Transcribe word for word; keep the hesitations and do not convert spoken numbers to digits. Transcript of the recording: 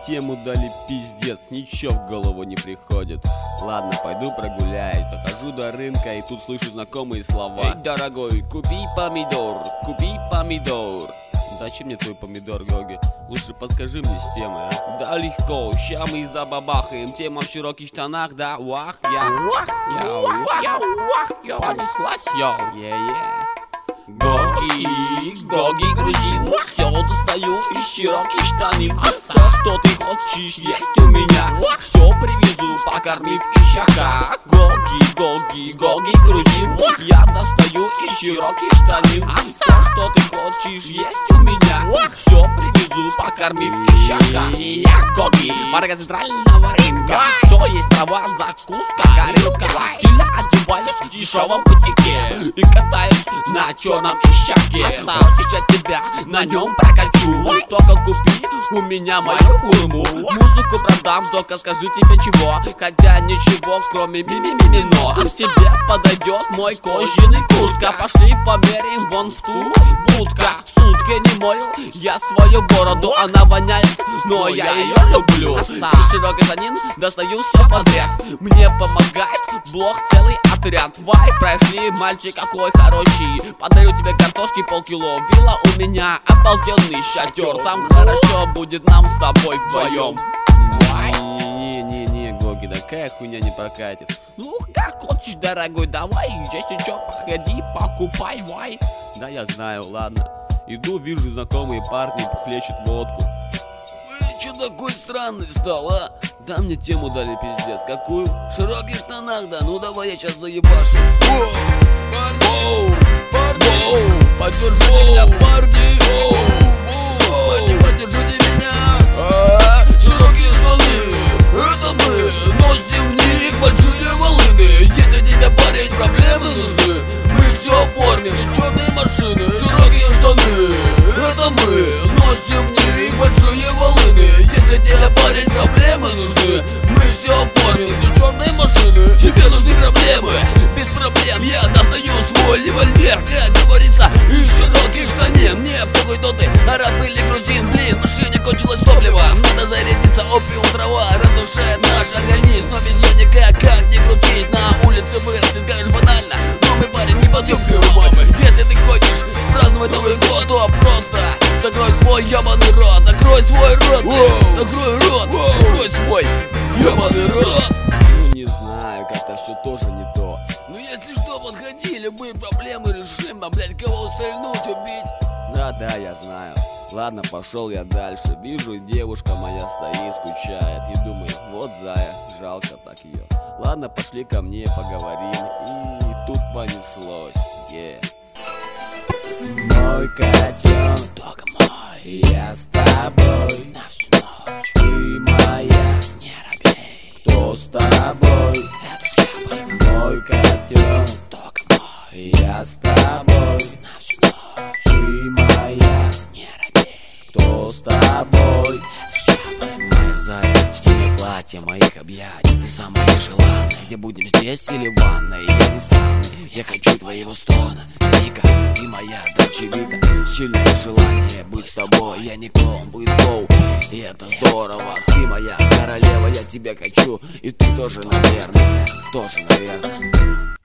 тему дали пиздец, ничего в голову не приходит. Ладно, пойду прогуляюсь, дохожу до рынка и тут слышу знакомые слова. Эй, дорогой, купи помидор, купи помидор. Зачем мне твой помидор, Гоги? Лучше подскажи мне с темой, а? Да легко, ща мы забабахаем. Тема в широких штанах, да? Уах, я, уах, я, уах, я, уах, я, понеслась, я, е-е. Гоги, Гоги, грузин, все достаю из широких штанин. То, что ты хочешь, есть у меня. Все привезу, покормив ищака. Гоги, Гоги, Гоги, грузин, я достаю из широких штанин. То, что ты хочешь, есть у меня. Все привезу, покормив ищака. Я Гоги, марка центрального рынка. Все есть трава, закуска, горилка. Стильно одеваюсь в дешевом бутике и катаюсь на черном ищаке. Хочешь, я тебя на нем прокачу? Только купи у меня мою хурму. Музыку продам, только скажи тебе чего. Хотя ничего, кроме ми-ми-ми-ми-но. А тебе подойдет мой кожаный куртка. Пошли померяем вон в ту будка. Сутки не мою я свою бороду. Она воняет, но я ее люблю. Из широкой штанин достаю все подряд. Мне помогает блок целый отряд. Вай, прошли, мальчик какой хороший. Подарю тебе картошки полкило. Вилла у меня обалденный шатер. Там хорошо будет нам с тобой вдвоем. Не-не-не, Гоги, такая хуйня не прокатит. Ну, как хочешь, дорогой, давай. Если чё, походи, покупай, вай. Да, я знаю, ладно. Иду, вижу, знакомые парни хлещут водку. Вы чё такой странный стал, а? Да мне тему дали пиздец. Какую? В широких штанах, да? Ну давай я сейчас заебашу. Оу, парни, поддержите меня, парни. Парни, поддержите меня. Широкие штаны, это мы. Носим в них большие волыны. Если тебе, парень, проблемы нужны, мы все оформим. Черные машины, широкие штаны, это мы. Носим в них большие волыны. Если тебе, парень, проблемы нужны, мы все оформим. Черные машины, тебе нужны проблемы. Без проблем я достаю свой револьвер. Как говорится, из широких штанин. Мне похуй, кто ты, араб или грузин. Блин, в машине кончилось топливо. Надо зарядиться, опиум трава разрушает наш организм. Но без нее никак, как ни крутись. На улице вырастет, конечно, банально. Но мы, парень, не под юбкой у мамы. Если ты хочешь праздновать Новый год, то просто закрой свой ебаный рот. Закрой свой рот, закрой рот, закрой свой ебаный рот. Ну не знаю, как-то все тоже не то. Ну если что, подходи, любые проблемы решим. А, блядь, кого стрельнуть, убить? Да-да, я знаю. Ладно, пошел я дальше. Вижу, девушка моя стоит, скучает. И думаю, вот зая, жалко так ее. Ладно, пошли ко мне, поговорим. И тут понеслось, yeah. Мой котенок, только мой, я с тобой на всю ночь. Ты моя, не робей. Кто с тобой? Это я. Мой котенок, только мой, я с тобой на всю ночь. Ты моя, не робей. Кто с тобой? Моя зая, стильное платье моих объятий. Ты самая желанная. Где будем, здесь или в ванной? Я не стану, я хочу твоего стона. Вика, ты моя дочевита. Сильное желание быть с тобой. Я не клоун, будет флоу, и это здорово. Ты моя королева, я тебя хочу. И ты тоже, наверное, тоже, наверное.